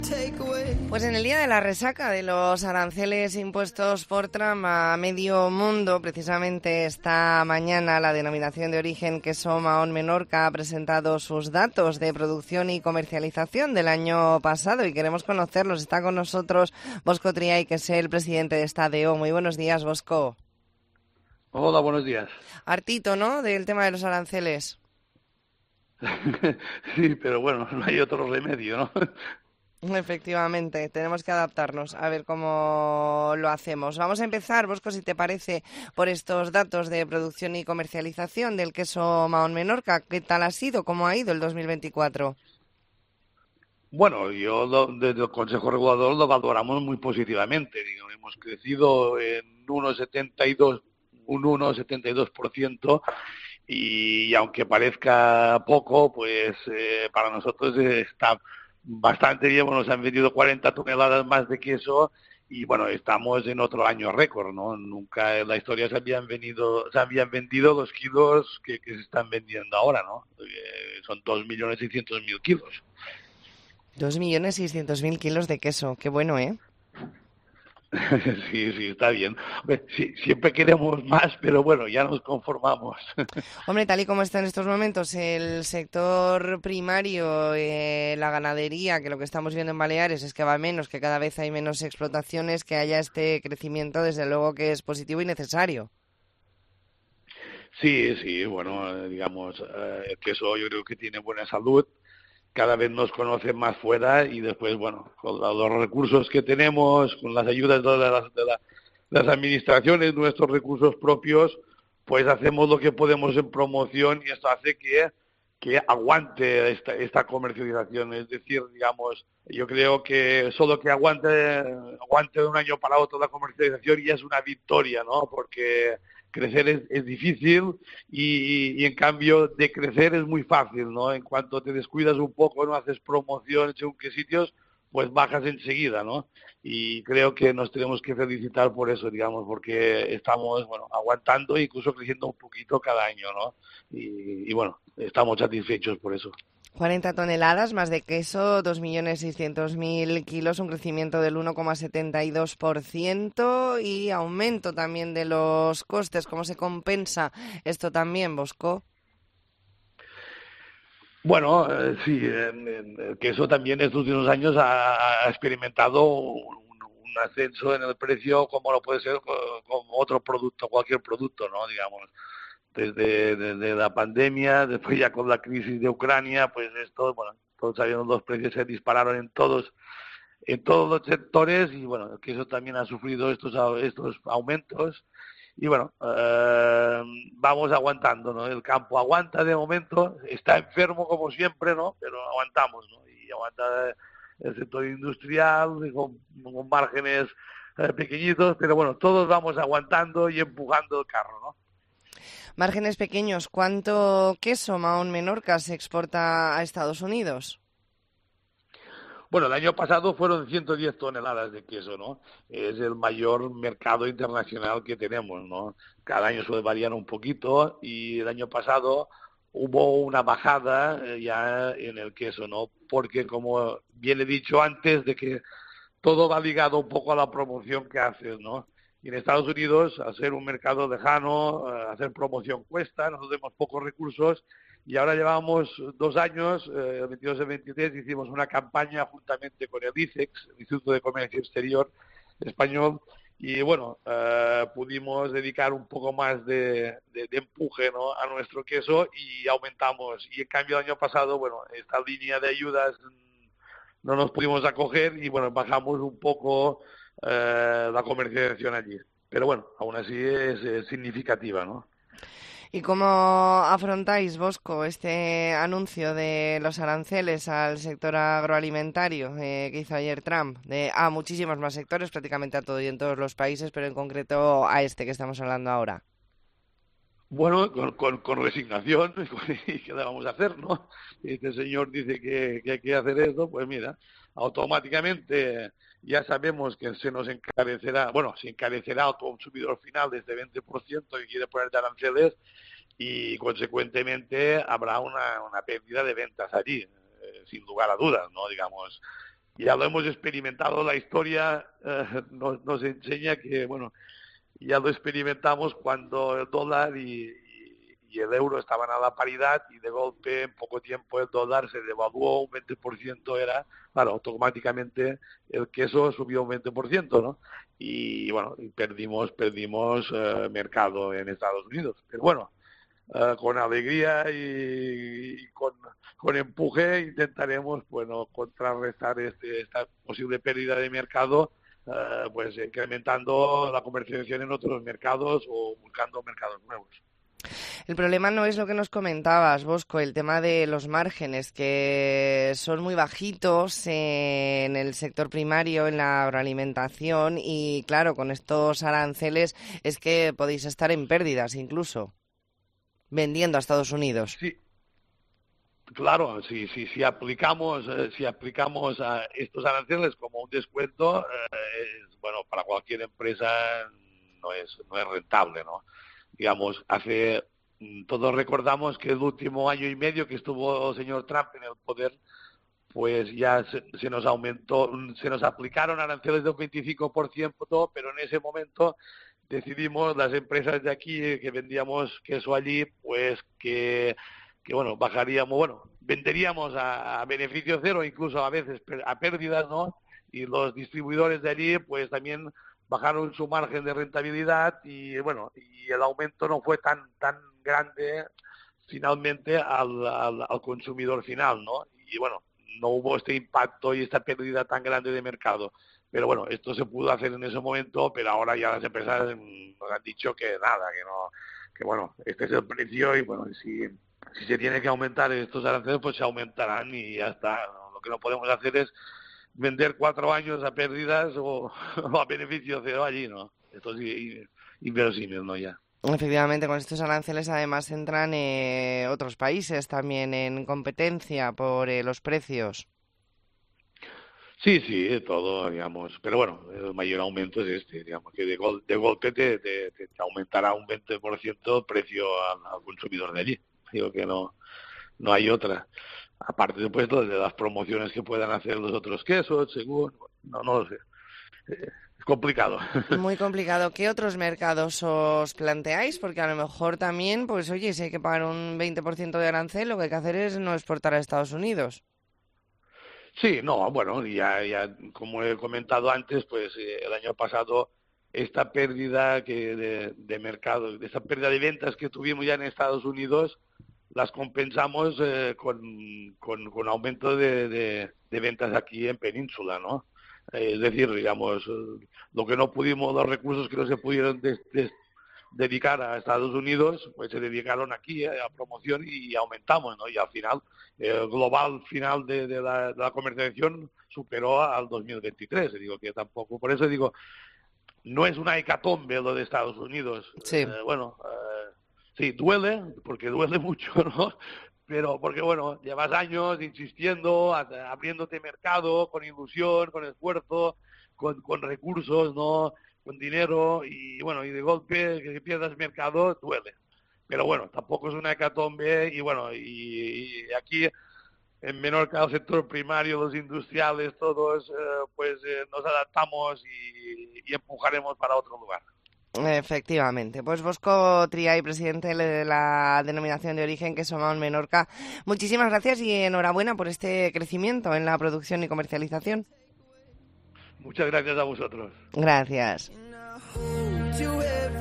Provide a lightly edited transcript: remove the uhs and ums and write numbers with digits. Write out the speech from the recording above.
Pues en el día de la resaca de los aranceles impuestos por Trump a medio mundo, precisamente esta mañana la denominación de origen queso Mahón Menorca ha presentado sus datos de producción y comercialización del año pasado y queremos conocerlos. Está con nosotros Bosco Triay, que es el presidente de esta DO. Muy buenos días, Bosco. Hola, buenos días. Hartito, ¿no?, del tema de los aranceles. Sí, pero bueno, no hay otro remedio, ¿no? Efectivamente, tenemos que adaptarnos a ver cómo lo hacemos. Vamos a empezar, Bosco, si te parece, por estos datos de producción y comercialización del queso Mahón Menorca. ¿Qué tal ha sido? ¿Cómo ha ido el 2024? Bueno, desde el Consejo Regulador lo valoramos muy positivamente. Digo, hemos crecido en un 1,72%, y aunque parezca poco, pues para nosotros está bastante bien. Bueno, se han vendido 40 toneladas más de queso y bueno, estamos en otro año récord, ¿no? Nunca en la historia se habían vendido los kilos que se están vendiendo ahora, ¿no? Son 2.600.000 kilos. 2.600.000 kilos de queso. Qué bueno, ¿eh? Sí, está bien. Hombre, sí, siempre queremos más, pero bueno, ya nos conformamos. Hombre, tal y como está en estos momentos el sector primario, la ganadería, que lo que estamos viendo en Baleares es que va menos, que cada vez hay menos explotaciones, que haya este crecimiento, desde luego que es positivo y necesario. Sí, bueno, digamos, el queso yo creo que tiene buena salud. Cada vez nos conocen más fuera y después, bueno, con los recursos que tenemos, con las ayudas de las administraciones, nuestros recursos propios, pues hacemos lo que podemos en promoción y esto hace que aguante esta comercialización. Es decir, digamos, yo creo que solo que aguante de un año para otro la comercialización ya es una victoria, ¿no? Porque crecer es difícil y en cambio de crecer es muy fácil, ¿no? En cuanto te descuidas un poco, no haces promoción según qué sitios, pues bajas enseguida, ¿no? Y creo que nos tenemos que felicitar por eso, digamos, porque estamos, bueno, aguantando e incluso creciendo un poquito cada año, ¿no? Y bueno, estamos satisfechos por eso. 40 toneladas más de queso, 2.600.000 kilos, un crecimiento del 1,72% y aumento también de los costes. ¿Cómo se compensa esto también, Bosco? Bueno, sí, el queso también estos últimos años ha experimentado un ascenso en el precio como lo puede ser como otro producto, cualquier producto, ¿no? Digamos, desde la pandemia, después ya con la crisis de Ucrania, pues esto, bueno, todos sabemos, los precios se dispararon en todos los sectores y bueno, el queso también ha sufrido estos aumentos y bueno, vamos aguantando, ¿no? El campo aguanta de momento, está enfermo como siempre, ¿no? Pero aguantamos, ¿no? Y aguanta el sector industrial con márgenes pequeñitos, pero bueno, todos vamos aguantando y empujando el carro, ¿no? Márgenes pequeños. ¿Cuánto queso Mahón Menorca se exporta a Estados Unidos? Bueno, el año pasado fueron 110 toneladas de queso, ¿no? Es el mayor mercado internacional que tenemos, ¿no? Cada año suele variar un poquito y el año pasado hubo una bajada ya en el queso, ¿no? Porque como bien he dicho antes, de que todo va ligado un poco a la promoción que haces, ¿no? Y en Estados Unidos, al ser un mercado lejano, hacer promoción cuesta, nosotros tenemos pocos recursos y ahora llevamos 2 años, el 22 y el 23, hicimos una campaña juntamente con el ICEX, el Instituto de Comercio Exterior Español, y bueno, pudimos dedicar un poco más de empuje, ¿no?, a nuestro queso y aumentamos. Y en cambio el año pasado, bueno, esta línea de ayudas no nos pudimos acoger y bueno, bajamos un poco la comercialización allí. Pero bueno, aún así es significativa, ¿no? ¿Y cómo afrontáis, Bosco, este anuncio de los aranceles al sector agroalimentario que hizo ayer Trump? A muchísimos más sectores, prácticamente a todo y en todos los países, pero en concreto a este que estamos hablando ahora. Bueno, con resignación, ¿y qué le vamos a hacer, no? Este señor dice que hay que hacer esto, pues mira, automáticamente ya sabemos que se nos encarecerá, bueno, se encarecerá al consumidor final de este 20% que quiere poner de aranceles y consecuentemente habrá una pérdida de ventas allí, sin lugar a dudas, ¿no? Digamos. ya lo hemos experimentado, la historia nos enseña que, bueno, ya lo experimentamos cuando el dólar y el euro estaban a la paridad y de golpe en poco tiempo el dólar se devaluó un 20%, claro, automáticamente el queso subió un 20%, ¿no? Y bueno, perdimos mercado en Estados Unidos. Pero bueno, con alegría y con empuje intentaremos, bueno, contrarrestar esta posible pérdida de mercado, pues incrementando la comercialización en otros mercados o buscando mercados nuevos. El problema no es lo que nos comentabas, Bosco, el tema de los márgenes, que son muy bajitos en el sector primario, en la agroalimentación, y claro, con estos aranceles es que podéis estar en pérdidas incluso, vendiendo a Estados Unidos. Sí, claro, si aplicamos a estos aranceles como un descuento, bueno, para cualquier empresa no es rentable, ¿no? Digamos, todos recordamos que el último año y medio que estuvo el señor Trump en el poder, pues ya se nos aplicaron aranceles del 25%, pero en ese momento decidimos las empresas de aquí que vendíamos queso allí, pues que bueno, venderíamos a beneficio cero, incluso a veces a pérdidas, ¿no? Y los distribuidores de allí, pues también bajaron su margen de rentabilidad y bueno, y el aumento no fue tan grande finalmente al consumidor final, ¿no? Y bueno, no hubo este impacto y esta pérdida tan grande de mercado. Pero bueno, esto se pudo hacer en ese momento, pero ahora ya las empresas nos han dicho que nada, que no, que bueno, este es el precio y bueno, si se tiene que aumentar estos aranceles, pues se aumentarán y ya está. Lo que no podemos hacer es vender 4 años a pérdidas o a beneficio cero allí, ¿no? Esto es inverosímil, ¿no? Ya. Efectivamente, con estos aranceles además entran otros países también en competencia por los precios. Sí, todo, digamos. Pero bueno, el mayor aumento es digamos, que de golpe te aumentará un 20% el precio al consumidor de allí. Digo que no hay otra. Aparte después de las promociones que puedan hacer los otros quesos, según, no lo sé. Es complicado. Muy complicado. ¿Qué otros mercados os planteáis? Porque a lo mejor también, pues oye, si hay que pagar un 20% de arancel, lo que hay que hacer es no exportar a Estados Unidos. Sí, no, bueno, ya como he comentado antes, pues el año pasado esta pérdida de mercado, esta pérdida de ventas que tuvimos ya en Estados Unidos, las compensamos con aumento de ventas aquí en Península, ¿no? Es decir, digamos, lo que no pudimos, los recursos que no se pudieron dedicar a Estados Unidos, pues se dedicaron aquí a promoción y aumentamos, ¿no? Y al final, el global final de la comercialización superó al 2023. Digo que tampoco, por eso digo, no es una hecatombe lo de Estados Unidos. Sí. Sí, duele, porque duele mucho, ¿no? Pero porque, bueno, llevas años insistiendo, abriéndote mercado, con ilusión, con esfuerzo, con recursos, ¿no? Con dinero, y bueno, y de golpe que pierdas mercado, duele. Pero bueno, tampoco es una hecatombe, y bueno, y aquí en Menorca, el sector primario, los industriales, todos, nos adaptamos y empujaremos para otro lugar. Efectivamente. Pues Bosco Triay, presidente de la denominación de origen Queso Mahón Menorca, muchísimas gracias y enhorabuena por este crecimiento en la producción y comercialización. Muchas gracias a vosotros. Gracias.